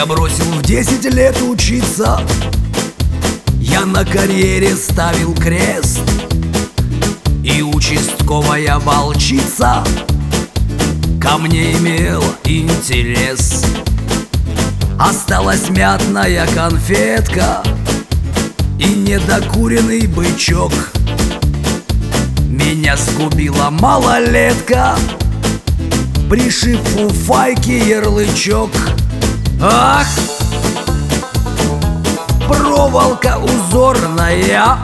Я бросил в 10 лет учиться, я на карьере ставил крест. И участковая волчица ко мне имела интерес. Осталась мятная конфетка и недокуренный бычок. Меня сгубила малолетка, пришив фуфайке ярлычок. Ах, проволока узорная,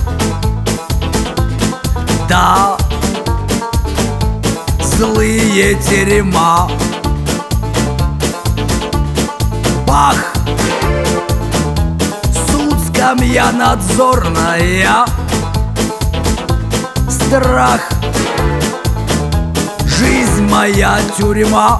да, злые терема. Бах! Суд, скамья надзорная, страх, жизнь моя тюрьма.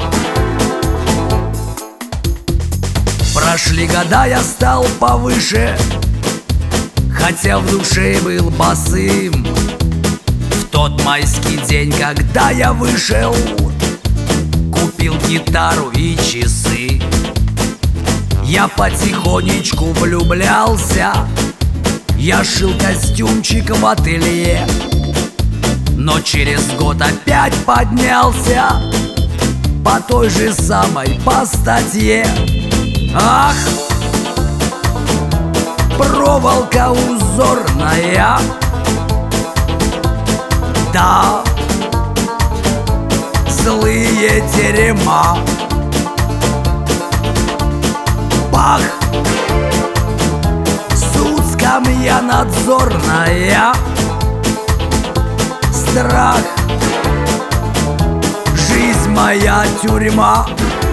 Прошли года, я стал повыше, хотя в душе был босым. В тот майский день, когда я вышел, купил гитару и часы. Я потихонечку влюблялся, я шил костюмчик в ателье. Но через год опять поднялся по той же самой по статье. Ах, проволока узорная, да, злые терема. Бах! Суд, скамья надзорная, страх, жизнь моя тюрьма.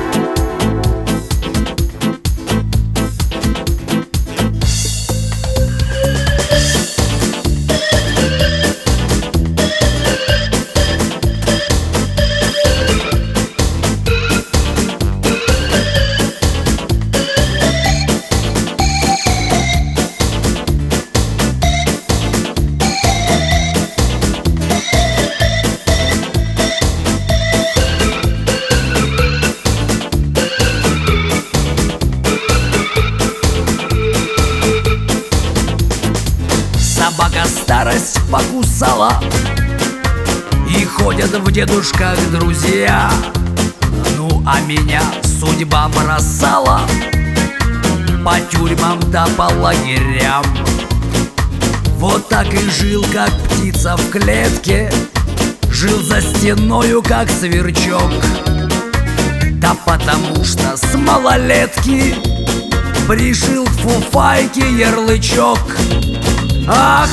Собака старость покусала, и ходят в дедушках друзья. Ну а меня судьба бросала по тюрьмам да по лагерям. Вот так и жил, как птица в клетке, жил за стеною, как сверчок. Да потому что с малолетки пришил к фуфайке ярлычок. Ах,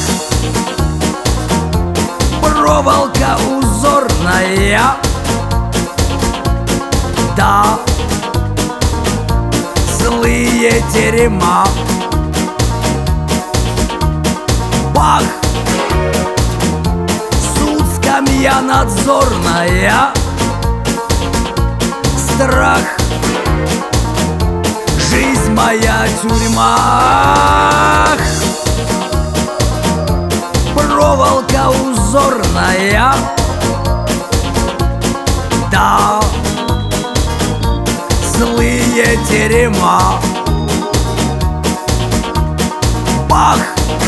проволока узорная, да, злые терема. Бах! Суд, скамья надзорная, страх, жизнь моя тюрьма. Проволока узорная, да, злые терема. Бах!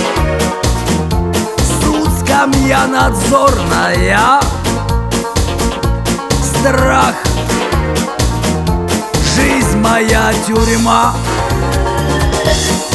Суд, скамья надзорная, страх, жизнь моя тюрьма.